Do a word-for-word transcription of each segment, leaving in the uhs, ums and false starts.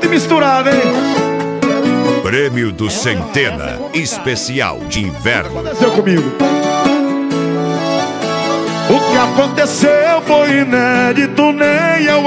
junto e misturado, hein? Prêmio do Centena, especial de inverno. O que aconteceu comigo? O que aconteceu foi inédito, nem eu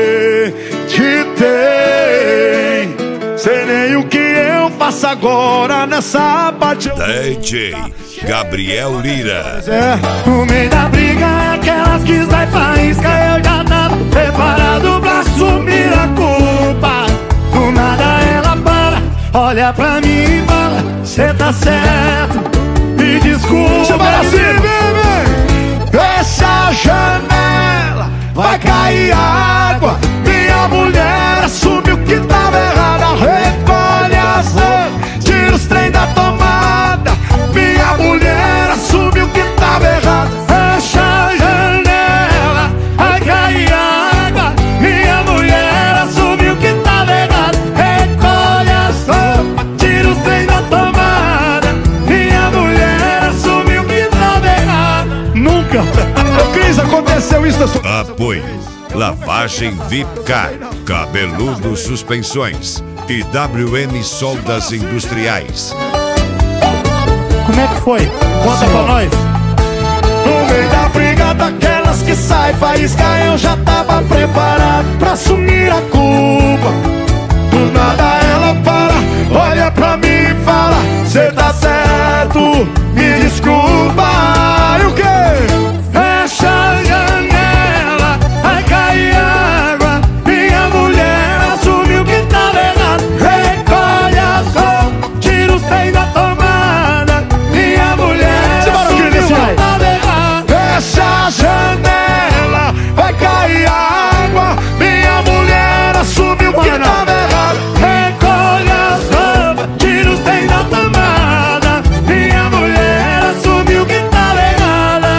acreditei. Sei nem o que eu faço agora nessa parte. D J Gabriel Lira. É. No meio da briga, aquelas que sai faísca, eu já tava preparado pra assumir a culpa. Do nada ela para, olha pra mim e fala: cê tá certo, me desculpa. Chama assim, bebê. Fecha a janela, vai cair água. Minha mulher assumiu que tava errada. Recolhe as roupas, tira os trem da tomada. Minha mulher assumiu que tava errada. Fecha a janela, vai cair água. Minha mulher assumiu que tava errada. Recolhe as roupas, tira os trem da tomada. Minha mulher assumiu que tava errada. Nunca! Ô Cris, aconteceu isso na sua... Apoio Lavagem V I P Car, Cabeludo Suspensões e W M Soldas Industriais. Como é que foi? Conta pra nós. No meio da briga daquelas que sai faísca, eu já tava preparado pra assumir a culpa. Do nada ela para, olha pra mim e fala: cê tá certo, me desculpa. E o quê? Fecha a janela, vai cair água. Minha mulher assumiu que tava errado. Recolhe as roupas, tira os trem da tomada. Minha mulher assumiu que tava errado. Fecha a janela, vai cair água. Minha mulher assumiu que tava errado. Recolhe as roupas, tira os trem da tomada. Minha mulher assumiu que tava errada.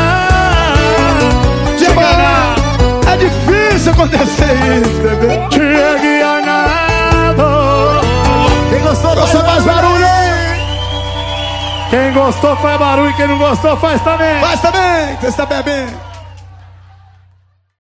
É difícil acontecer isso, bebê. Chegue a nada. Quem gostou, faz mais barulho. Quem gostou faz barulho, quem não gostou faz também. Faz também, você está bebendo.